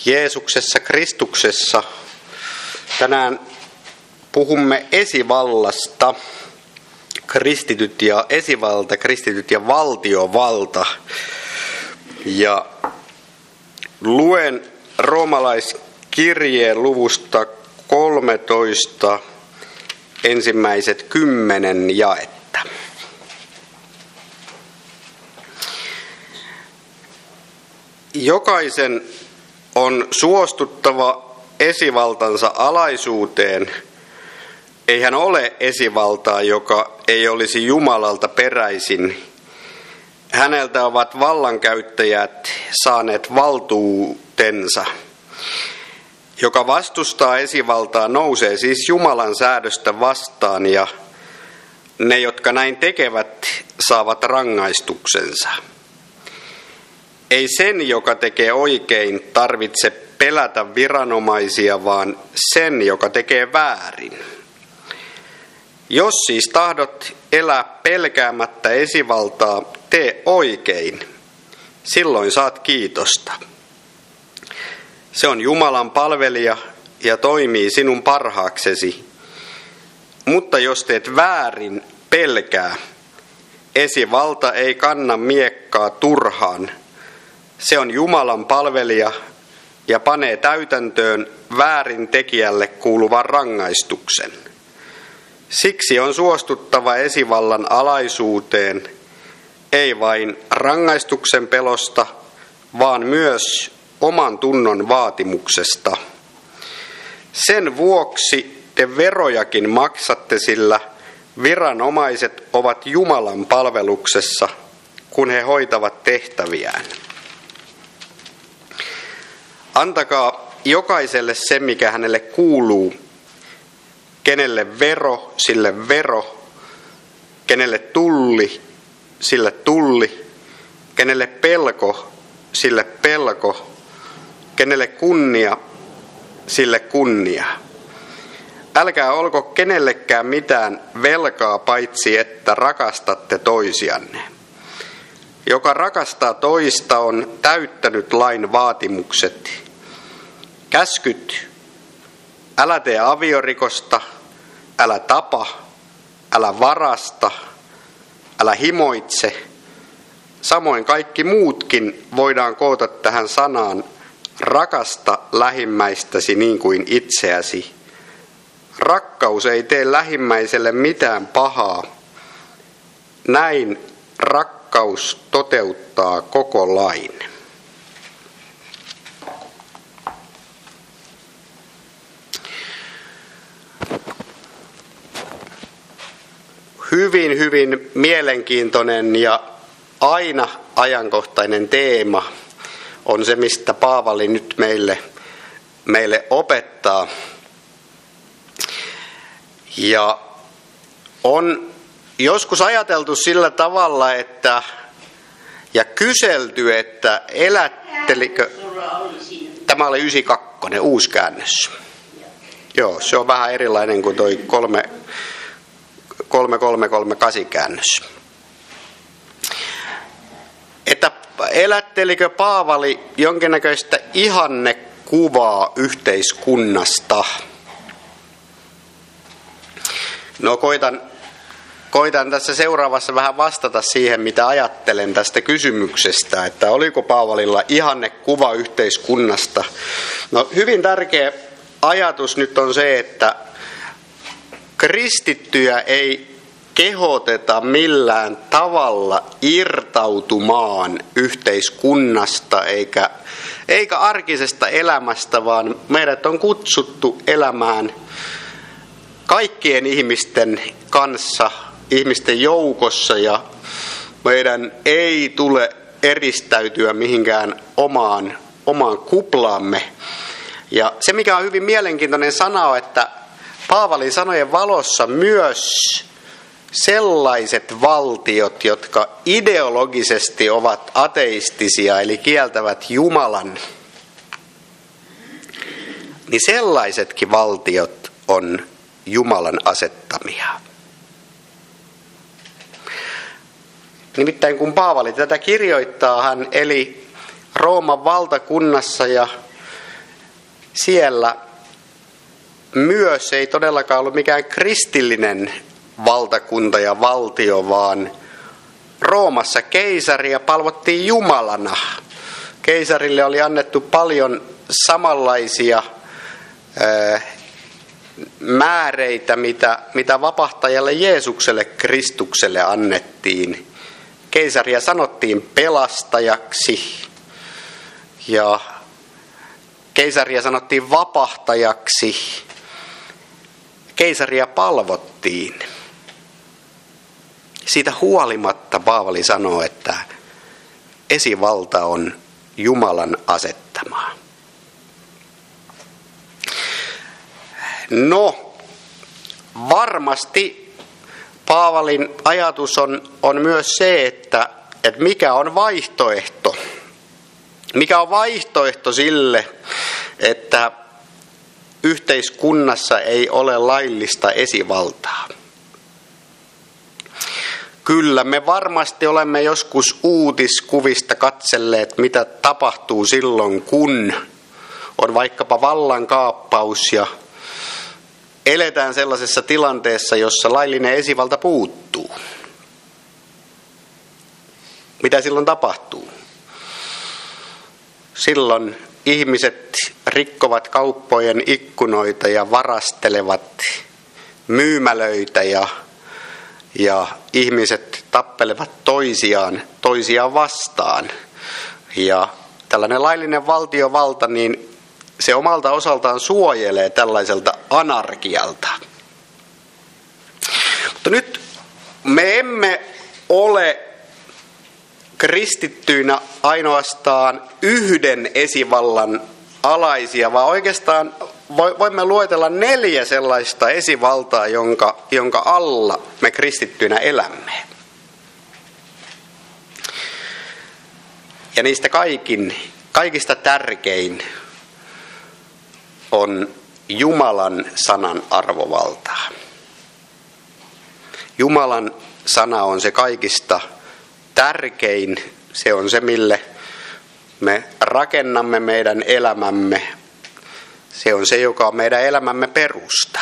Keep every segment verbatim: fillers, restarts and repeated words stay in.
Jeesuksessa Kristuksessa. Tänään puhumme esivallasta, kristityt ja esivalta, kristityt ja valtiovalta. Ja luen roomalaiskirjeen luvusta kolmetoista ensimmäiset kymmenen jaetta. Jokaisen on suostuttava esivaltansa alaisuuteen. Ei hän ole esivaltaa, joka ei olisi Jumalalta peräisin. Häneltä ovat vallankäyttäjät saaneet valtuutensa. Joka vastustaa esivaltaa, nousee siis Jumalan säädöstä vastaan, ja ne, jotka näin tekevät, saavat rangaistuksensa. Ei sen, joka tekee oikein, tarvitse pelätä viranomaisia, vaan sen, joka tekee väärin. Jos siis tahdot elää pelkäämättä esivaltaa, tee oikein. Silloin saat kiitosta. Se on Jumalan palvelija ja toimii sinun parhaaksesi. Mutta jos teet väärin, pelkää. Esivalta ei kanna miekkaa turhaan. Se on Jumalan palvelija ja panee täytäntöön väärin tekijälle kuuluvan rangaistuksen. Siksi on suostuttava esivallan alaisuuteen, ei vain rangaistuksen pelosta, vaan myös oman tunnon vaatimuksesta. Sen vuoksi te verojakin maksatte, sillä viranomaiset ovat Jumalan palveluksessa, kun he hoitavat tehtäviään. Antakaa jokaiselle se, mikä hänelle kuuluu. Kenelle vero, sille vero. Kenelle tulli, sille tulli. Kenelle pelko, sille pelko. Kenelle kunnia, sille kunnia. Älkää olko kenellekään mitään velkaa, paitsi että rakastatte toisianne. Joka rakastaa toista, on täyttänyt lain vaatimukset. Käskyt: älä tee aviorikosta, älä tapa, älä varasta, älä himoitse. Samoin kaikki muutkin voidaan koota tähän sanaan: rakasta lähimmäistäsi niin kuin itseäsi. Rakkaus ei tee lähimmäiselle mitään pahaa. Näin rakkaus toteuttaa koko lain. Hyvin, hyvin mielenkiintoinen ja aina ajankohtainen teema on se, mistä Paavali nyt meille, meille opettaa. Ja on joskus ajateltu sillä tavalla, että ja kyselty, että elättelikö, tämä oli yhdeksänkymmentäkaksi, uusi käännös. Joo, se on vähän erilainen kuin toi kolme kolme kolme kolme kahdeksan käännös. Että elättelikö Paavali jonkinnäköistä ihannekuvaa yhteiskunnasta? No koitan, koitan tässä seuraavassa vähän vastata siihen, mitä ajattelen tästä kysymyksestä, että oliko Paavalilla ihannekuva yhteiskunnasta. No hyvin tärkeä ajatus nyt on se, että kristittyjä ei kehoteta millään tavalla irtautumaan yhteiskunnasta eikä, eikä arkisesta elämästä, vaan meidät on kutsuttu elämään kaikkien ihmisten kanssa, ihmisten joukossa, ja meidän ei tule eristäytyä mihinkään omaan, omaan kuplaamme. Ja se, mikä on hyvin mielenkiintoinen sana, on, että Paavalin sanojen valossa myös sellaiset valtiot, jotka ideologisesti ovat ateistisia, eli kieltävät Jumalan, niin sellaisetkin valtiot on Jumalan asettamia. Nimittäin kun Paavali tätä kirjoittaa, hän eli Rooman valtakunnassa ja siellä myös ei todellakaan ollut mikään kristillinen valtakunta ja valtio, vaan Roomassa keisaria palvottiin Jumalana. Keisarille oli annettu paljon samanlaisia ää, määreitä, mitä, mitä vapahtajalle Jeesukselle Kristukselle annettiin. Keisaria sanottiin pelastajaksi ja keisaria sanottiin vapahtajaksi. Keisaria palvottiin. Siitä huolimatta Paavali sanoo, että esivalta on Jumalan asettamaa. No, varmasti Paavalin ajatus on, on myös se, että, että mikä on vaihtoehto. Mikä on vaihtoehto sille, että yhteiskunnassa ei ole laillista esivaltaa. Kyllä, me varmasti olemme joskus uutiskuvista katselleet, mitä tapahtuu silloin, kun on vaikkapa vallankaappaus ja eletään sellaisessa tilanteessa, jossa laillinen esivalta puuttuu. Mitä silloin tapahtuu? Silloin ihmiset rikkovat kauppojen ikkunoita ja varastelevat myymälöitä ja, ja ihmiset tappelevat toisiaan, toisiaan vastaan. Ja tällainen laillinen valtiovalta, niin se omalta osaltaan suojelee tällaiselta anarkialta. Mutta nyt me emme ole kristittyinä ainoastaan yhden esivallan alaisia, vaan oikeastaan voimme luetella neljä sellaista esivaltaa, jonka, jonka alla me kristittyinä elämme. Ja niistä kaikin, kaikista tärkein on Jumalan sanan arvovaltaa. Jumalan sana on se kaikista tärkein, se on se, mille me rakennamme meidän elämämme. Se on se, joka on meidän elämämme perusta.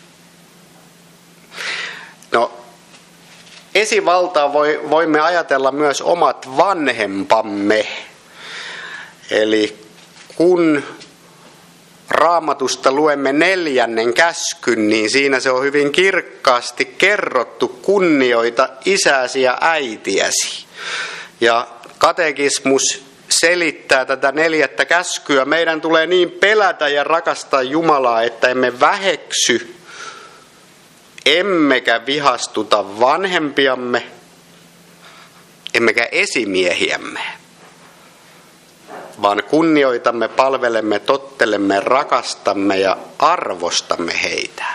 No, esivaltaa voi, voimme ajatella myös omat vanhempamme. Eli kun Raamatusta luemme neljännen käskyn, niin siinä se on hyvin kirkkaasti kerrottu: kunnioita isäsi ja äitiäsi. Ja katekismus selittää tätä neljättä käskyä. Meidän tulee niin pelätä ja rakastaa Jumalaa, että emme väheksy, emmekä vihastuta vanhempiamme, emmekä esimiehiämme, vaan kunnioitamme, palvelemme, tottelemme, rakastamme ja arvostamme heitä.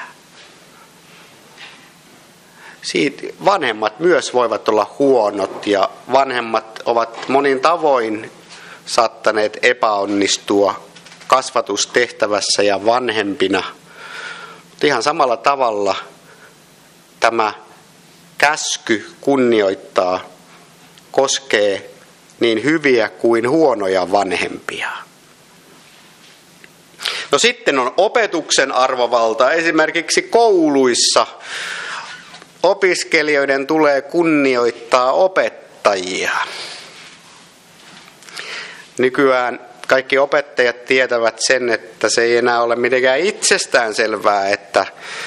Siitä vanhemmat myös voivat olla huonot ja vanhemmat ovat monin tavoin saattaneet epäonnistua kasvatustehtävässä ja vanhempina. Mutta ihan samalla tavalla tämä käsky kunnioittaa koskee niin hyviä kuin huonoja vanhempia. No sitten on opetuksen arvovalta. Esimerkiksi kouluissa opiskelijoiden tulee kunnioittaa opettajia. Nykyään kaikki opettajat tietävät sen, että se ei enää ole mitenkään itsestään selvää, että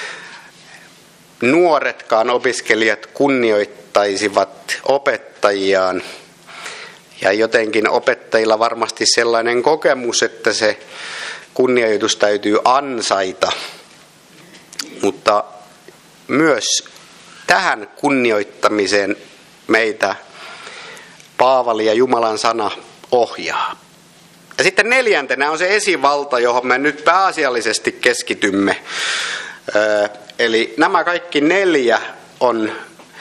nuoretkaan opiskelijat kunnioittaisivat opettajiaan. Ja jotenkin opettajilla varmasti sellainen kokemus, että se kunnioitus täytyy ansaita. Mutta myös tähän kunnioittamiseen meitä Paavali ja Jumalan sana ohjaa. Ja sitten neljäntenä on se esivalta, johon me nyt pääasiallisesti keskitymme. Eli nämä kaikki neljä on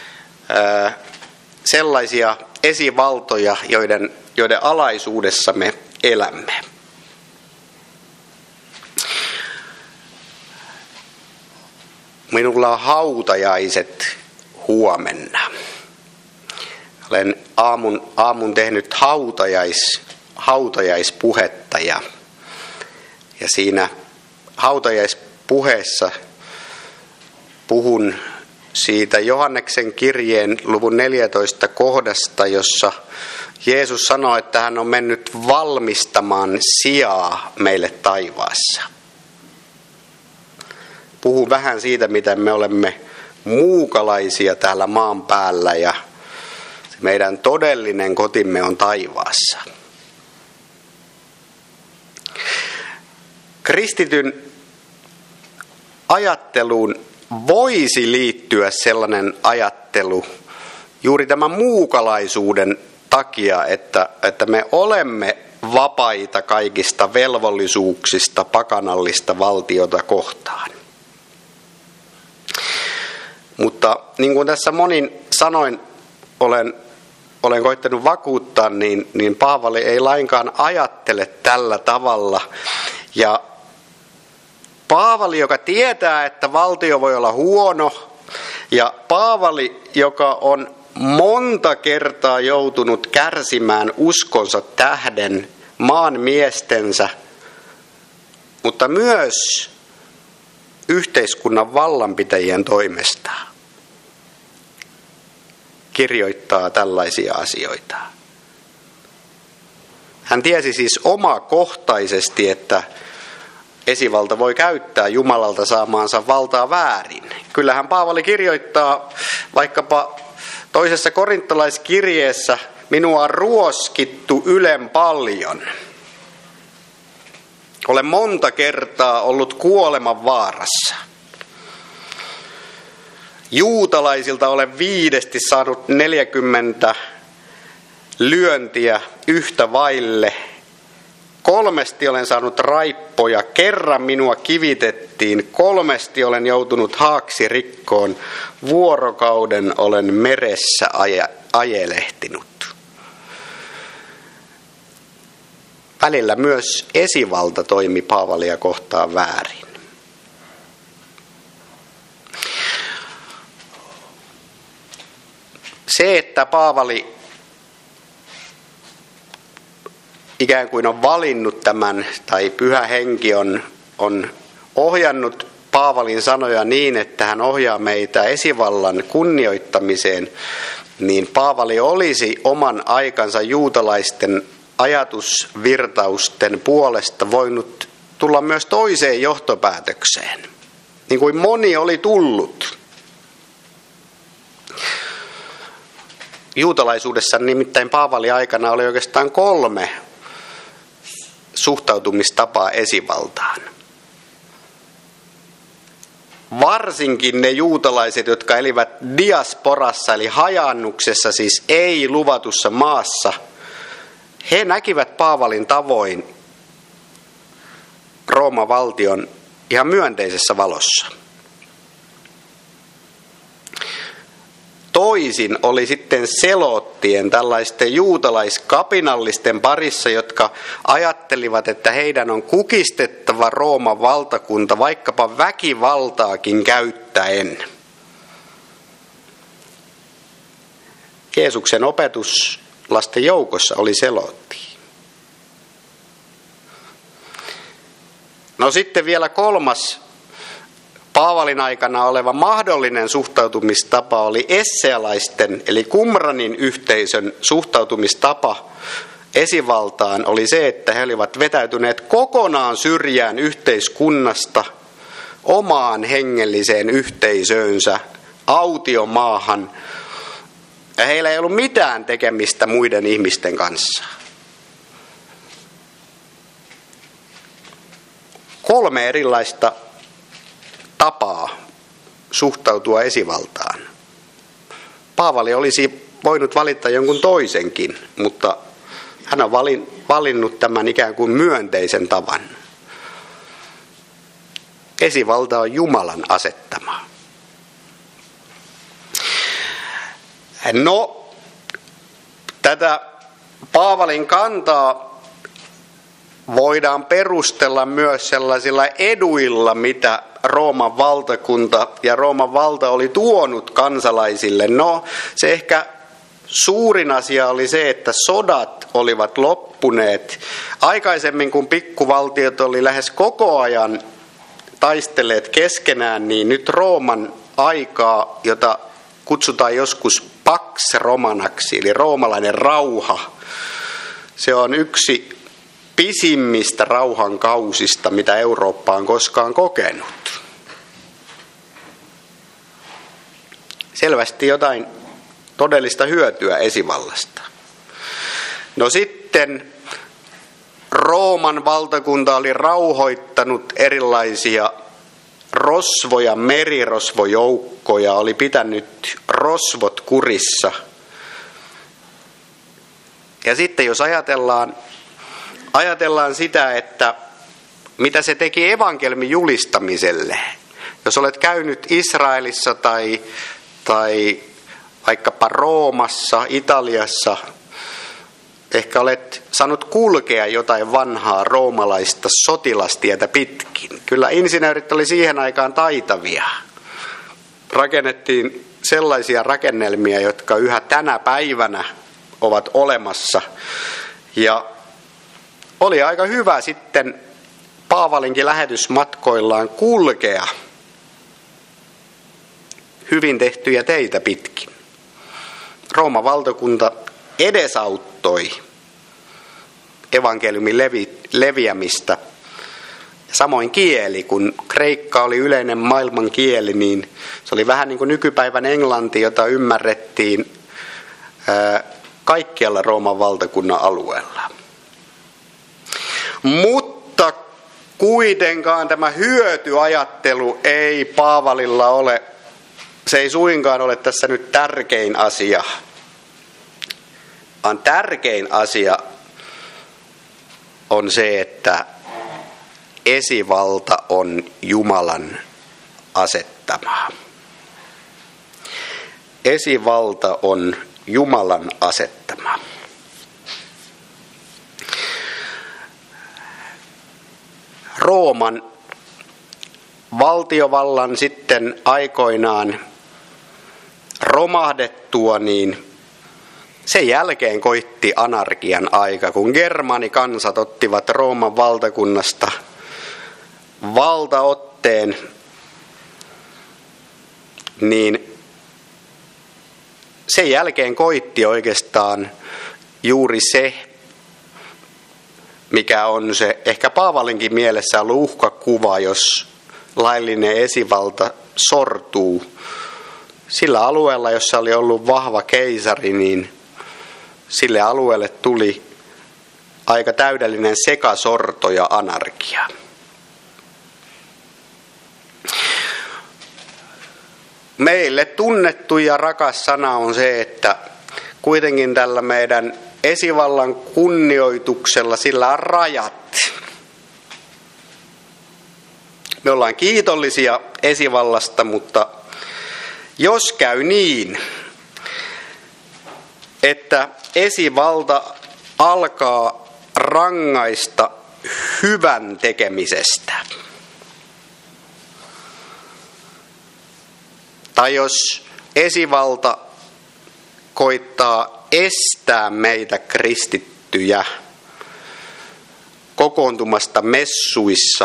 sellaisia esivaltoja, joiden, joiden alaisuudessa me elämme. Minulla on hautajaiset huomenna. Olen aamun, aamun tehnyt hautajais, hautajaispuhetta ja, Ja siinä hautajaispuheessa puhun siitä Johanneksen kirjeen luvun neljätoista kohdasta, jossa Jeesus sanoo, että hän on mennyt valmistamaan sijaa meille taivaassa. Puhun vähän siitä, miten me olemme muukalaisia täällä maan päällä ja meidän todellinen kotimme on taivaassa. Kristityn ajatteluun voisi liittyä sellainen ajattelu juuri tämän muukalaisuuden takia, että, että me olemme vapaita kaikista velvollisuuksista pakanallista valtiota kohtaan. Mutta niin kuin tässä monin sanoin olen, olen koittanut vakuuttaa, niin, niin Paavali ei lainkaan ajattele tällä tavalla. Ja Paavali, joka tietää, että valtio voi olla huono, ja Paavali, joka on monta kertaa joutunut kärsimään uskonsa tähden maan miestensä, mutta myös yhteiskunnan vallanpitäjien toimesta, kirjoittaa tällaisia asioita. Hän tiesi siis omakohtaisesti, että esivalta voi käyttää Jumalalta saamaansa valtaa väärin. Kyllähän Paavali kirjoittaa vaikkapa toisessa korintolaiskirjeessä, minua on ruoskittu ylen paljon. Olen monta kertaa ollut kuoleman vaarassa. Juutalaisilta olen viidesti saanut neljäkymmentä lyöntiä yhtä vaille. Kolmesti olen saanut raippoja, kerran minua kivitettiin, kolmesti olen joutunut haaksirikkoon, vuorokauden olen meressä aje, ajelehtinut. Välillä myös esivalta toimi Paavalia kohtaan väärin. Se, että Paavali ikään kuin on valinnut tämän, tai Pyhä Henki on, on ohjannut Paavalin sanoja niin, että hän ohjaa meitä esivallan kunnioittamiseen, niin Paavali olisi oman aikansa juutalaisten ajatusvirtausten puolesta voinut tulla myös toiseen johtopäätökseen, niin kuin moni oli tullut. Juutalaisuudessa nimittäin Paavalin aikana oli oikeastaan kolme suhtautumistapaa esivaltaan. Varsinkin ne juutalaiset, jotka elivät diasporassa eli hajaannuksessa, siis ei luvatussa maassa, he näkivät Paavalin tavoin Rooman valtion ihan myönteisessä valossa. Toisin oli sitten seloottien, tällaisten juutalaiskapinallisten parissa, jotka ajattelivat, että heidän on kukistettava Rooman valtakunta vaikkapa väkivaltaakin käyttäen. Jeesuksen opetuslasten joukossa oli selootti. No sitten vielä kolmas Paavalin aikana oleva mahdollinen suhtautumistapa oli essealaisten eli Qumranin yhteisön suhtautumistapa esivaltaan oli se, että he olivat vetäytyneet kokonaan syrjään yhteiskunnasta omaan hengelliseen yhteisöönsä, autiomaahan, ja heillä ei ollut mitään tekemistä muiden ihmisten kanssa. Kolme erilaista tapaa suhtautua esivaltaan. Paavali olisi voinut valita jonkun toisenkin, mutta hän on valinnut tämän ikään kuin myönteisen tavan. Esivalta on Jumalan asettama. No, tätä Paavalin kantaa voidaan perustella myös sellaisilla eduilla, mitä Rooman valtakunta ja Rooman valta oli tuonut kansalaisille. No, se ehkä suurin asia oli se, että sodat olivat loppuneet. Aikaisemmin, kun pikkuvaltiot oli lähes koko ajan taistelleet keskenään, niin nyt Rooman aikaa, jota kutsutaan joskus Pax Romanaksi, eli roomalainen rauha, se on yksi pisimmistä rauhan kausista, mitä Eurooppa on koskaan kokenut. Selvästi jotain todellista hyötyä esivallasta. No sitten Rooman valtakunta oli rauhoittanut erilaisia rosvoja, merirosvojoukkoja, oli pitänyt rosvot kurissa. Ja sitten jos ajatellaan, ajatellaan sitä, että mitä se teki evankelmin julistamiselle. Jos olet käynyt Israelissa tai, tai vaikkapa Roomassa, Italiassa, ehkä olet saanut kulkea jotain vanhaa roomalaista sotilastietä pitkin. Kyllä insinöörit oli siihen aikaan taitavia. Rakennettiin sellaisia rakennelmia, jotka yhä tänä päivänä ovat olemassa. Ja oli aika hyvä sitten Paavalinkin lähetysmatkoillaan kulkea hyvin tehtyjä teitä pitkin. Rooman valtakunta edesauttoi evankeliumin levi, leviämistä. Samoin kieli, kun kreikka oli yleinen maailman kieli, niin se oli vähän niin kuin nykypäivän englanti, jota ymmärrettiin ää, kaikkialla Rooman valtakunnan alueella. Mutta kuitenkaan tämä hyötyajattelu ei Paavalilla ole, se ei suinkaan ole tässä nyt tärkein asia, vaan tärkein asia on se, että esivalta on Jumalan asettama. Esivalta on Jumalan asettama. Rooman valtiovallan sitten aikoinaan romahdettua, niin sen jälkeen koitti anarkian aika, kun germaanikansat ottivat Rooman valtakunnasta valtaotteen, niin sen jälkeen koitti oikeastaan juuri se, mikä on se ehkä Paavalinkin mielessä ollut uhkakuva, jos laillinen esivalta sortuu. Sillä alueella, jossa oli ollut vahva keisari, niin sille alueelle tuli aika täydellinen sekasorto ja anarkia. Meille tunnettu ja rakas sana on se, että kuitenkin tällä meidän esivallan kunnioituksella sillä on rajat. Me ollaan kiitollisia esivallasta, mutta jos käy niin, että esivalta alkaa rangaista hyvän tekemisestä, tai jos esivalta koittaa estää meitä kristittyjä kokoontumasta messuissa,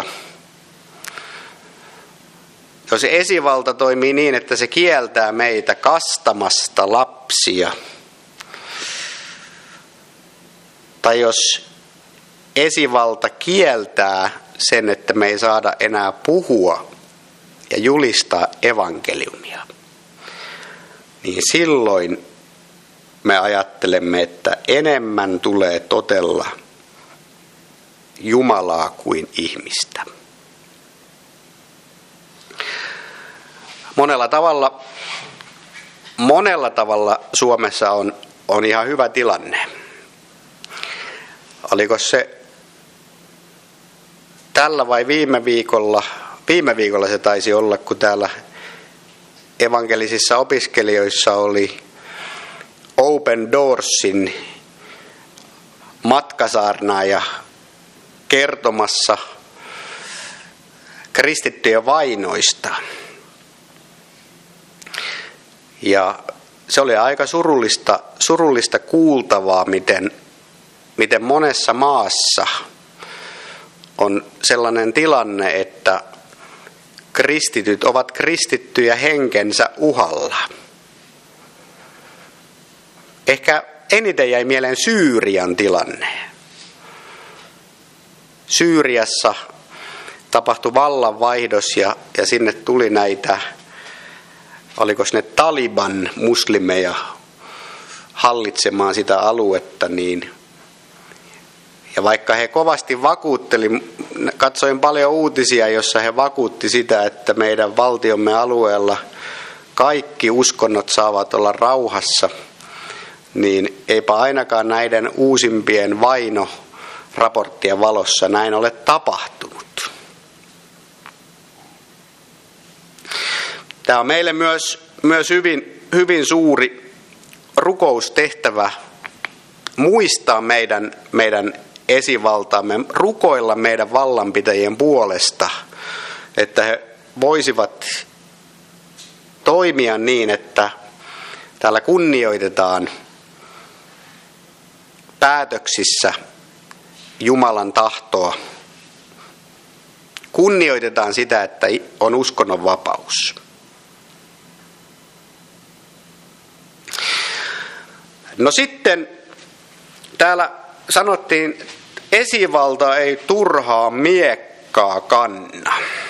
jos esivalta toimii niin, että se kieltää meitä kastamasta lapsia, tai jos esivalta kieltää sen, että me ei saada enää puhua ja julistaa evankeliumia, niin silloin me ajattelemme, että enemmän tulee totella Jumalaa kuin ihmistä. Monella tavalla, monella tavalla Suomessa on, on ihan hyvä tilanne. Oliko se tällä vai viime viikolla? Viime viikolla se taisi olla, kun täällä evankelisissa opiskelijoissa oli Open Doorsin matkasaarnaaja kertomassa kristittyjen vainoista. Ja se oli aika surullista, surullista kuultavaa, miten, miten monessa maassa on sellainen tilanne, että kristityt ovat kristittyjä henkensä uhalla. Ehkä eniten jäi mieleen Syyrian tilanne. Syyriassa tapahtui vallanvaihdos ja, ja sinne tuli näitä, oliko ne Taliban muslimeja hallitsemaan sitä aluetta, niin ja vaikka he kovasti vakuutteli, katsoin paljon uutisia, jossa he vakuutti sitä, että meidän valtiomme alueella kaikki uskonnot saavat olla rauhassa, niin eipä ainakaan näiden uusimpien vainoraporttien valossa näin ole tapahtunut. Tämä on meille myös, myös hyvin, hyvin suuri rukoustehtävä muistaa meidän, meidän esivaltaamme, rukoilla meidän vallanpitäjien puolesta, että he voisivat toimia niin, että täällä kunnioitetaan päätöksissä Jumalan tahtoa. Kunnioitetaan sitä, että on uskonnonvapaus. No sitten täällä sanottiin, esivalta ei turhaa miekkaa kanna.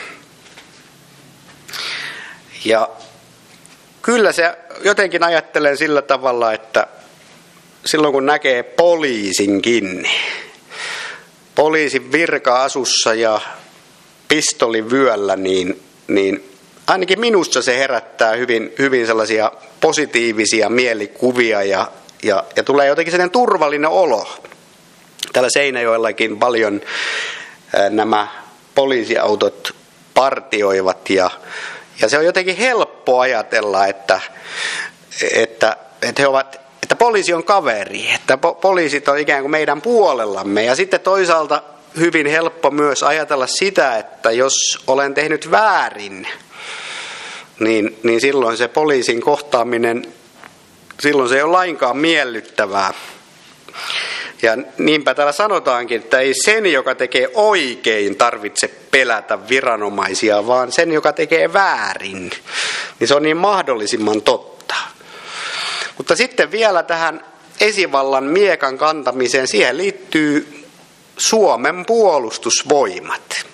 Ja kyllä se jotenkin ajattelen sillä tavalla, että silloin kun näkee poliisinkin, poliisin virka-asussa ja pistolin vyöllä, niin, niin ainakin minusta se herättää hyvin, hyvin sellaisia positiivisia mielikuvia ja, ja, ja tulee jotenkin sellainen turvallinen olo. Täällä Seinäjoellakin paljon nämä poliisiautot partioivat ja, ja se on jotenkin helppo ajatella, että, että, että, he ovat, että poliisi on kaveri, että po- poliisit on ikään kuin meidän puolellamme. Ja sitten toisaalta hyvin helppo myös ajatella sitä, että jos olen tehnyt väärin, niin, niin silloin se poliisin kohtaaminen, silloin se ei ole lainkaan miellyttävää. Ja niinpä täällä sanotaankin, että ei sen, joka tekee oikein, tarvitse pelätä viranomaisia, vaan sen, joka tekee väärin. Niin se on niin mahdollisimman totta. Mutta sitten vielä tähän esivallan miekan kantamiseen, siihen liittyy Suomen puolustusvoimat.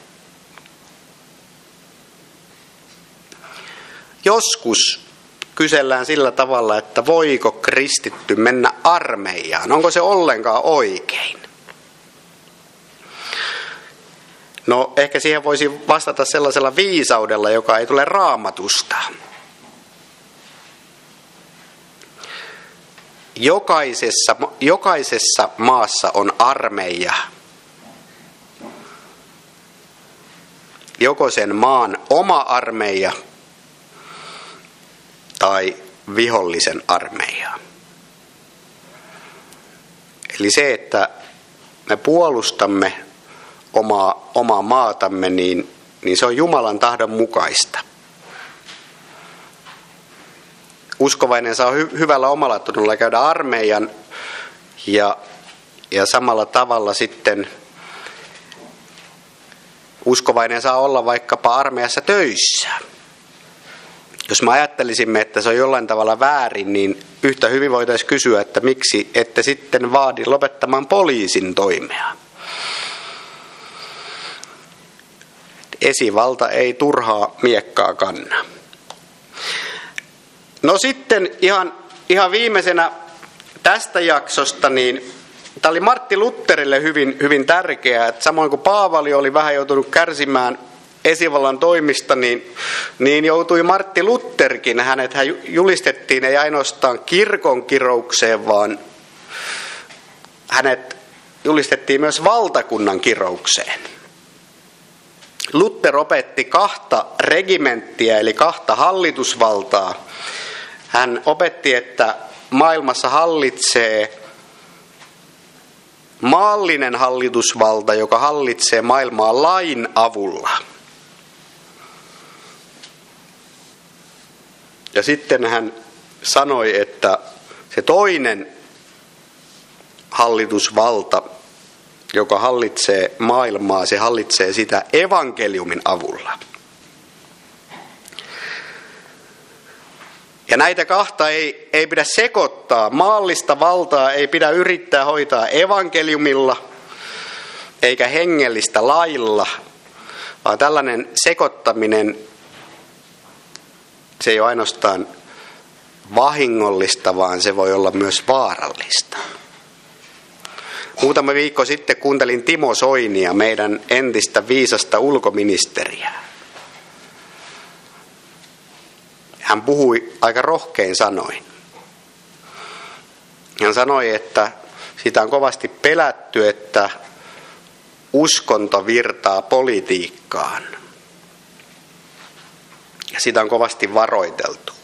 Joskus kysellään sillä tavalla, että voiko kristitty mennä armeijaan. Onko se ollenkaan oikein? No ehkä siihen voisi vastata sellaisella viisaudella, joka ei tule Raamatusta. Jokaisessa, jokaisessa maassa on armeija. Joko sen maan oma armeija tai vihollisen armeijaa. Eli se, että me puolustamme omaa, omaa maatamme, niin, niin se on Jumalan tahdon mukaista. Uskovainen saa hy- hyvällä omalla tunnolla käydä armeijan ja, ja samalla tavalla sitten uskovainen saa olla vaikkapa armeijassa töissä. Jos me ajattelisimme, että se on jollain tavalla väärin, niin yhtä hyvin voitaisiin kysyä, että miksi ette sitten vaadi lopettamaan poliisin toimea. Esivalta ei turhaa miekkaa kanna. No sitten ihan, ihan viimeisenä tästä jaksosta, niin tämä oli Martti Lutherille hyvin, hyvin tärkeää, että samoin kuin Paavali oli vähän joutunut kärsimään esivallan toimista, niin, niin joutui Martti Lutherkin. Hänet hän julistettiin ei ainoastaan kirkon kiroukseen, vaan hänet julistettiin myös valtakunnan kiroukseen. Luther opetti kahta regimenttiä, eli kahta hallitusvaltaa. Hän opetti, että maailmassa hallitsee maallinen hallitusvalta, joka hallitsee maailmaa lain avulla. Ja sitten hän sanoi, että se toinen hallitusvalta, joka hallitsee maailmaa, se hallitsee sitä evankeliumin avulla. Ja näitä kahta ei, ei pidä sekoittaa. Maallista valtaa ei pidä yrittää hoitaa evankeliumilla eikä hengellistä lailla, vaan tällainen sekoittaminen, se ei ole ainoastaan vahingollista, vaan se voi olla myös vaarallista. Muutama viikko sitten kuuntelin Timo Soinia, meidän entistä viisasta ulkoministeriä. Hän puhui aika rohkein sanoin. Hän sanoi, että sitä on kovasti pelätty, että uskonto virtaa politiikkaan. Ja sitä on kovasti varoiteltu.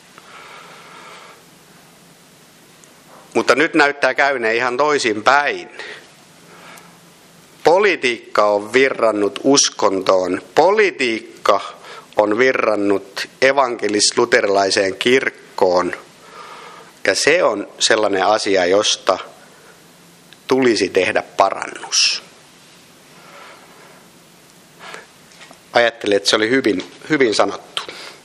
Mutta nyt näyttää käyneen ihan toisinpäin. Politiikka on virrannut uskontoon. Politiikka on virrannut evankelis-luterilaiseen kirkkoon. Ja se on sellainen asia, josta tulisi tehdä parannus. Ajattelin, että se oli hyvin, hyvin sanottu.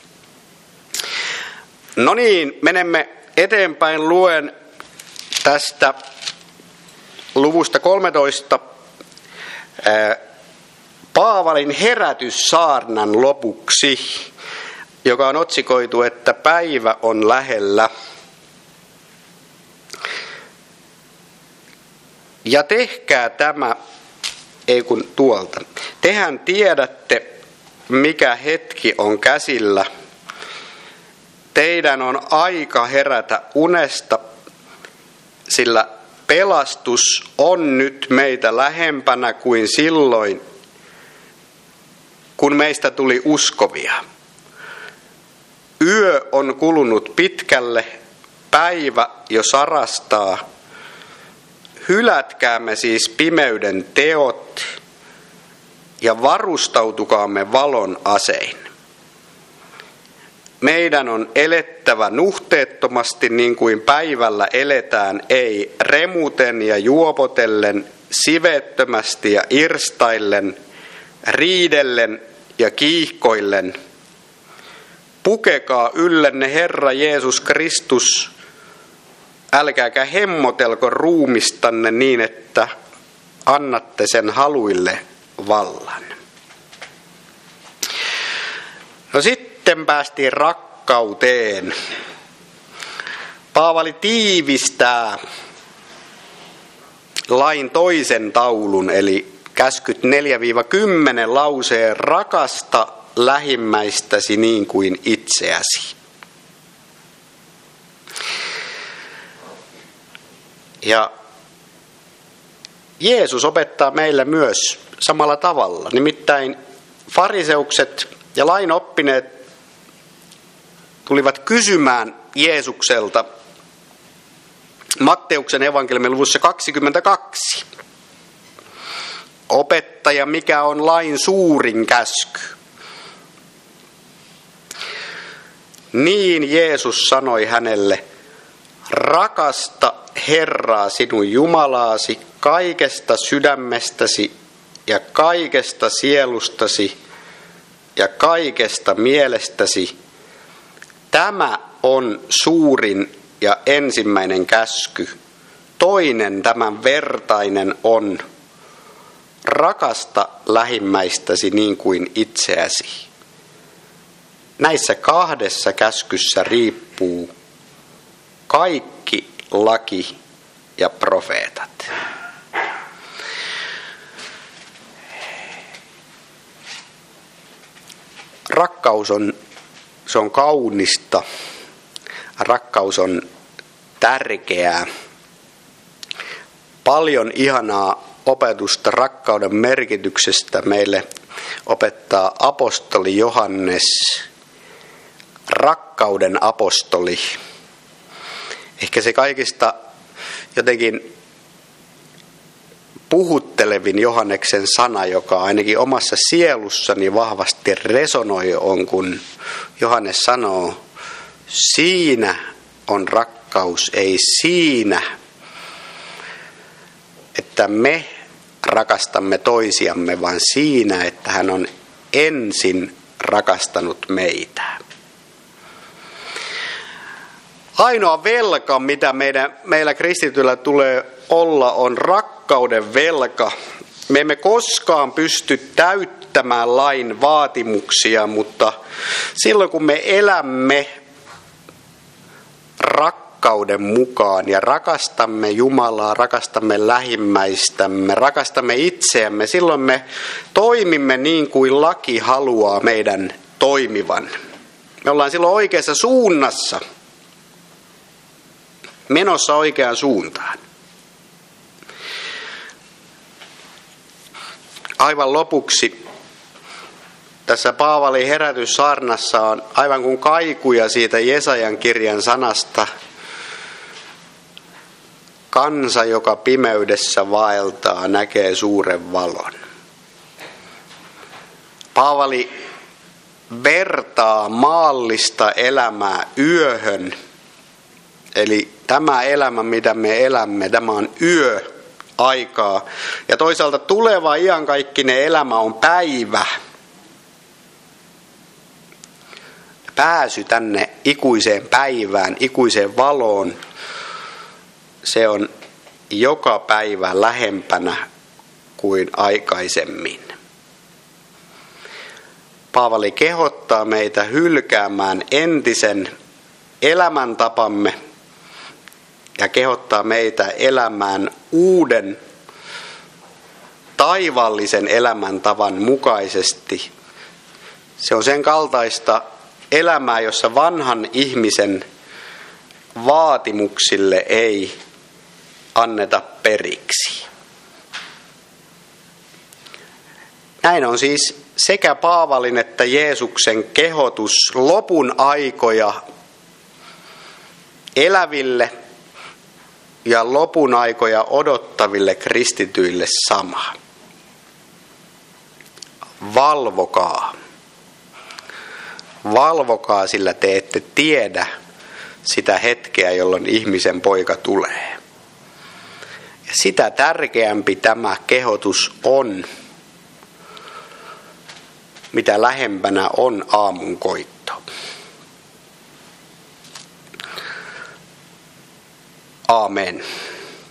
No niin, menemme eteenpäin. Luen tästä luvusta kolmetoista Paavalin herätyssaarnan lopuksi, joka on otsikoitu, että päivä on lähellä. Ja tehkää tämä, ei kun tuolta. Tehän tiedätte, mikä hetki on käsillä. Teidän on aika herätä unesta, sillä pelastus on nyt meitä lähempänä kuin silloin, kun meistä tuli uskovia. Yö on kulunut pitkälle, päivä jo sarastaa. Hylätkäämme siis pimeyden teot ja varustautukaamme valon asein. Meidän on elettävä nuhteettomasti niin kuin päivällä eletään, ei remuten ja juopotellen, siveettömästi ja irstaillen, riidellen ja kiihkoillen. Pukekaa yllenne Herra Jeesus Kristus, älkääkä hemmotelko ruumistanne niin, että annatte sen haluille vallan. No sitten päästiin rakkauteen. Paavali tiivistää lain toisen taulun, eli käskyt neljä kymmenen lauseen rakasta lähimmäistäsi niin kuin itseäsi. Ja Jeesus opettaa meille myös samalla tavalla. Nimittäin fariseukset ja lain oppineet tulivat kysymään Jeesukselta Matteuksen evankeliumin luvussa kaksikymmentäkaksi. Opettaja, mikä on lain suurin käsky? Niin Jeesus sanoi hänelle, rakasta Herraa sinun Jumalaasi kaikesta sydämestäsi ja kaikesta sielustasi ja kaikesta mielestäsi. Tämä on suurin ja ensimmäinen käsky. Toinen tämän vertainen on, rakasta lähimmäistäsi niin kuin itseäsi. Näissä kahdessa käskyssä riippuu kaikki laki ja profeetat. Rakkaus on, se on kaunista. Rakkaus on tärkeää. Paljon ihanaa opetusta rakkauden merkityksestä meille opettaa apostoli Johannes, rakkauden apostoli. Ehkä se kaikista jotenkin puhuttelevin Johanneksen sana, joka ainakin omassa sielussani vahvasti resonoi, on kun Johannes sanoo, siinä on rakkaus, ei siinä, että me rakastamme toisiamme, vaan siinä, että hän on ensin rakastanut meitä. Ainoa velka, mitä meidän, meillä kristityillä tulee olla, on rakkauden velka. Me emme koskaan pysty täyttämään lain vaatimuksia, mutta silloin kun me elämme rakkauden mukaan ja rakastamme Jumalaa, rakastamme lähimmäistämme, rakastamme itseämme, silloin me toimimme niin kuin laki haluaa meidän toimivan. Me ollaan silloin oikeassa suunnassa, menossa oikeaan suuntaan. Aivan lopuksi tässä Paavalin herätyssaarnassa on aivan kuin kaikuja siitä Jesajan kirjan sanasta. Kansa, joka pimeydessä vaeltaa, näkee suuren valon. Paavali vertaa maallista elämää yöhön. Eli tämä elämä, mitä me elämme, tämä on yöaikaa. Ja toisaalta tuleva iankaikkinen elämä on päivä. Pääsy tänne ikuiseen päivään, ikuiseen valoon, se on joka päivä lähempänä kuin aikaisemmin. Paavali kehottaa meitä hylkäämään entisen elämäntapamme ja kehottaa meitä elämään uuden taivaallisen elämäntavan mukaisesti. Se on sen kaltaista elämää, jossa vanhan ihmisen vaatimuksille ei anneta periksi. Näin on siis sekä Paavalin että Jeesuksen kehotus lopun aikoja eläville ja lopun aikoja odottaville kristityille sama. Valvokaa. Valvokaa, sillä te ette tiedä sitä hetkeä, jolloin ihmisen poika tulee. Ja sitä tärkeämpi tämä kehotus on, mitä lähempänä on aamunkoitto. Aamen.